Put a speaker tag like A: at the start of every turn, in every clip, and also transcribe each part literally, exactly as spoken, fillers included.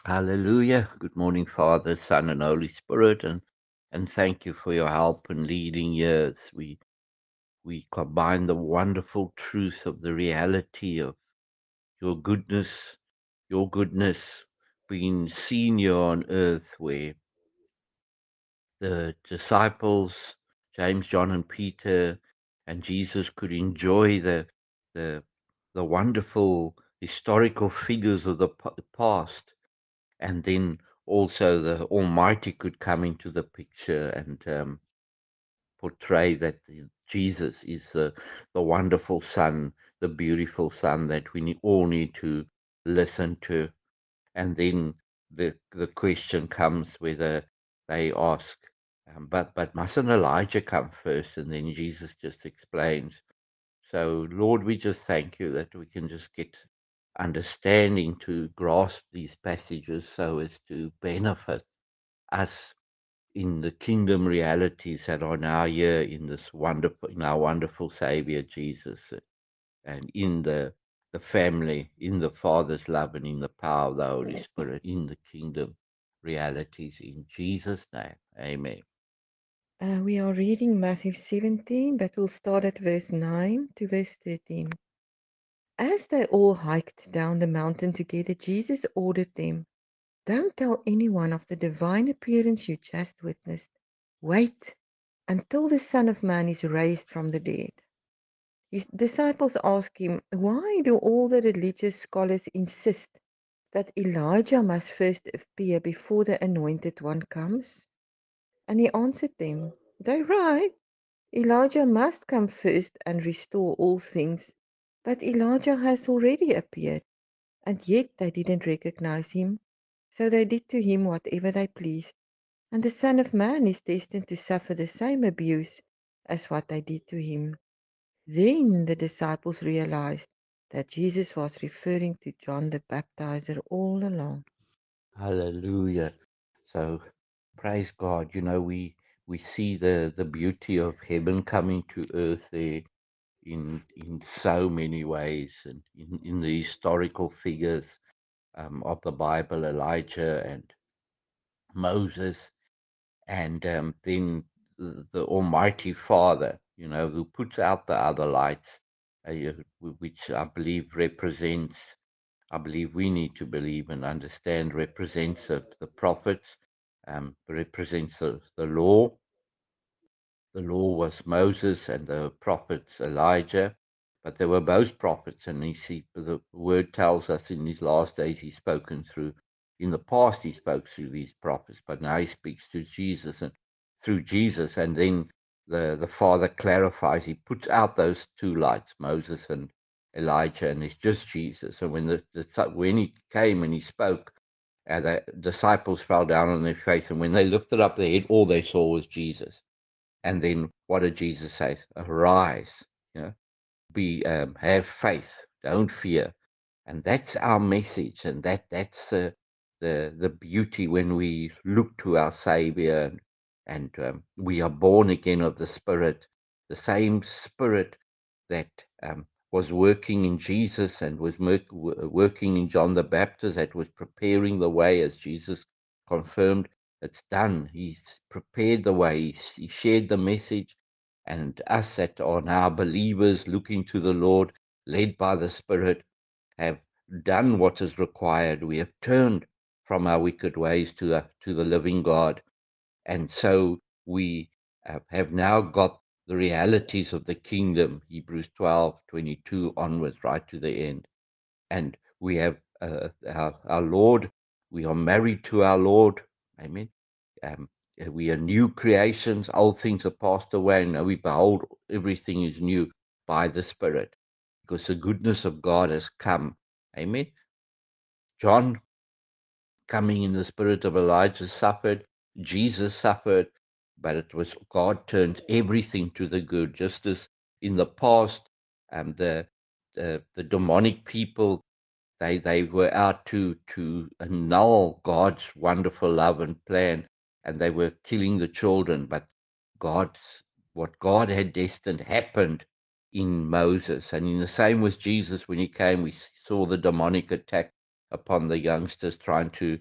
A: Hallelujah. Good morning, Father, Son, and Holy Spirit, and and thank you for your help and leading years. We we combine the wonderful truth of the reality of your goodness, your goodness being seen here on earth, where the disciples, James, John, and Peter, and Jesus could enjoy the the the wonderful historical figures of the p- past, and then also the Almighty could come into the picture and um, portray that the- Jesus is the, the wonderful Son, the beautiful Son that we ne- all need to listen to. And then the the question comes whether they ask, um, but but mustn't Elijah come first? And then Jesus just explains. So, Lord, we just thank you that we can just get understanding to grasp these passages so as to benefit us in the kingdom realities that are now here in this wonderful, in our wonderful Savior Jesus, and in the the family, in the Father's love, and in the power of the Holy Spirit, in the kingdom realities. In Jesus' name, Amen.
B: Uh, we are reading Matthew seventeen, but we'll start at verse nine to verse thirteen. As they all hiked down the mountain together, Jesus ordered them, "Don't tell anyone of the divine appearance you just witnessed. Wait until the Son of Man is raised from the dead." His disciples asked him, "Why do all the religious scholars insist that Elijah must first appear before the Anointed One comes?" And he answered them, "They're right. Elijah must come first and restore all things. But Elijah has already appeared, and yet they didn't recognize him. So they did to him whatever they pleased. And the Son of Man is destined to suffer the same abuse as what they did to him." Then the disciples realized that Jesus was referring to John the Baptizer all along.
A: Hallelujah. So praise God. You know, we we see the the beauty of heaven coming to earth there in in so many ways, and in, in the historical figures um, of the Bible, Elijah and Moses, and um, then the, the Almighty Father, you know, who puts out the other lights, uh, you- which I believe represents, I believe we need to believe and understand represents the, the prophets, um, represents the, the law. The law was Moses and the prophets Elijah, but they were both prophets. And you see, the word tells us in these last days he's spoken through. In the past, he spoke through these prophets, but now he speaks to Jesus and through Jesus. And then the the Father clarifies. He puts out those two lights, Moses and Elijah, and it's just Jesus. And when the, the when he came and he spoke, uh, the disciples fell down on their face, and when they lifted up their head, all they saw was Jesus. And then what did Jesus say? Arise, you know, be um, have faith, don't fear. And that's our message, and that that's uh, the the beauty when we look to our Savior, and, and um, we are born again of the Spirit, the same Spirit that um, was working in Jesus and was mer- working in John the Baptist, that was preparing the way, as Jesus confirmed. It's done. He's prepared the way. He's, he shared the message, and us that are now believers looking to the Lord, led by the Spirit, have done what is required. We have turned from our wicked ways to, uh, to the living God. And so we uh, have now got the realities of the kingdom, Hebrews twelve twenty-two onwards, right to the end. And we have uh, our, our Lord, we are married to our Lord. Amen. Um, uh, we are new creations, old things are passed away, and now we behold everything is new by the Spirit, because the goodness of God has come. Amen. John, coming in the spirit of Elijah, suffered. Jesus suffered, but it was God turned everything to the good. Just as in the past, um, the, the the demonic people, they they were out to to annul God's wonderful love and plan, and they were killing the children. But God's what God had destined happened in Moses, and in the same with Jesus when he came, we saw the demonic attack upon the youngsters trying to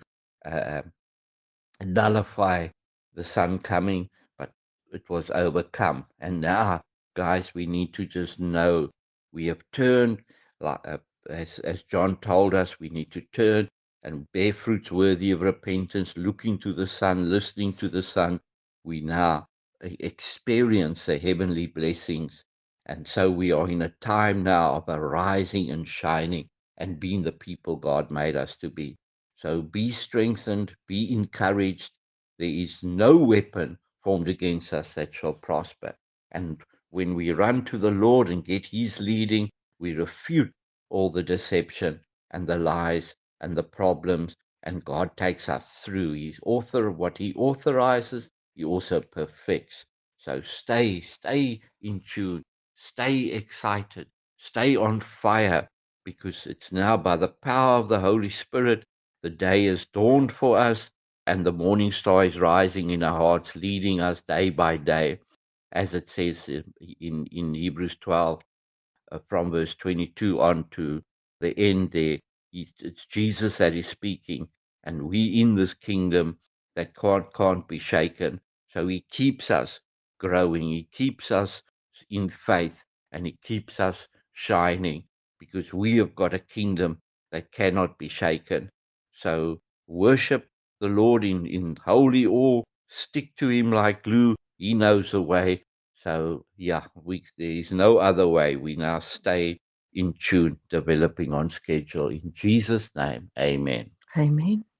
A: uh, nullify the sun coming, but it was overcome. And now, guys, we need to just know we have turned, like, uh, as, as John told us, we need to turn and bear fruits worthy of repentance, looking to the sun, listening to the sun. We now uh, experience the heavenly blessings. And so we are in a time now of arising and shining and being the people God made us to be. So be strengthened, be encouraged. There is no weapon formed against us that shall prosper. And when we run to the Lord and get His leading, we refute all the deception and the lies and the problems, and God takes us through. He's author of what He authorizes, He also perfects. So stay, stay in tune, stay excited, stay on fire, because it's now by the power of the Holy Spirit the day is dawned for us, and the morning star is rising in our hearts, leading us day by day, as it says in, in Hebrews twelve, uh, from verse twenty-two on to the end there. It's Jesus that is speaking, and we in this kingdom that can't, can't be shaken. So He keeps us growing, He keeps us in faith, and He keeps us shining, because we have got a kingdom that cannot be shaken. So worship the Lord in, in holy awe, stick to Him like glue. He knows the way. So, yeah, we, there is no other way. We now stay in tune, developing on schedule. In Jesus' name, amen.
B: Amen.